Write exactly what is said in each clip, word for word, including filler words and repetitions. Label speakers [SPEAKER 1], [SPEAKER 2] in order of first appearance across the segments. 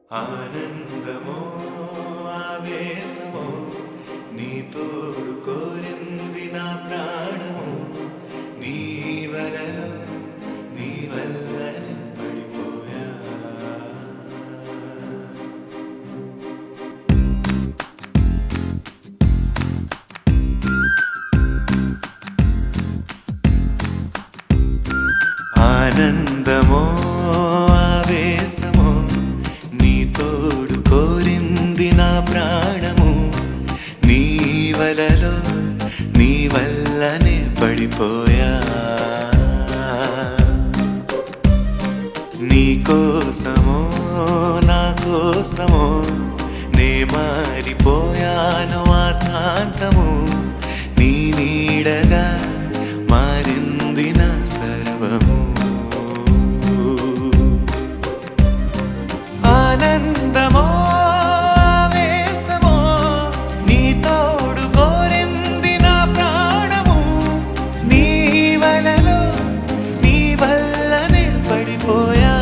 [SPEAKER 1] ఆనందమో ఆవేశమో నీ తోడు కోరింది నా ప్రాణము నీ వలలో నీ వల్లనే పడిపోయా ఆనందమో ఆవేశమో నీ తోడు కోరింది నా ప్రాణము నీ వలలో నీ వల్లనే పడిపోయా నీ కోసమో నా కోసమో నే మారిపోయాను ఆ శాంతము నీ నీడగా మారింది నా సర్వము ఆనందమో ఆవేశమో నీ తోడు కోరింది నా ప్రాణము నీ వలలో నీ వల్లనే పడిపోయా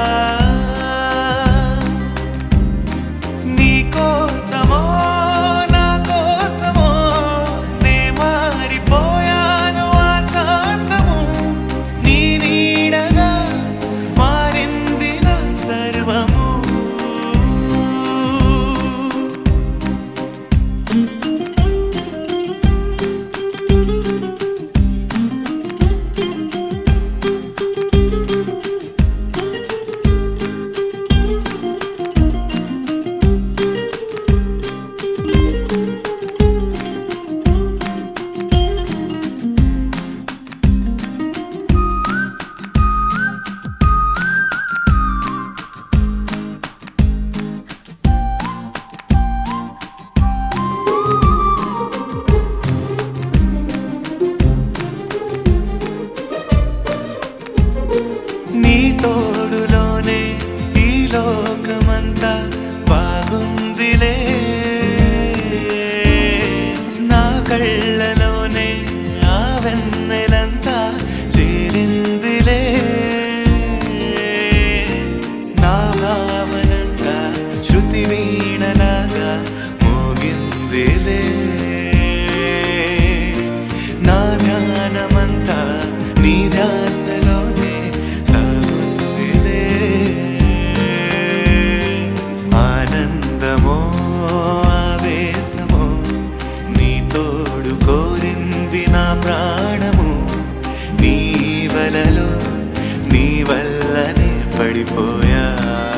[SPEAKER 1] నీ కోసమో నా కోసమో నే మారిపోయాను ఆ శాంతము నీ నీడగా మారింది నా సర్వము నీ తోడులోనే ఈ లోకమంతా బాగుందిలే నా కళ్ళలోనే ఆ వెన్నెలంతా చేరిందిలే నా భావనంతా శృతి వీణలాగా మోగిందిలే నా ధ్యానమంతా నీ ధ్యాసలోనే తగుందిలే ఆనందమో ఆవేశమో నీ తోడు కోరింది నా ప్రాణము నీ వలలో నీ వల్లనే పడిపోయా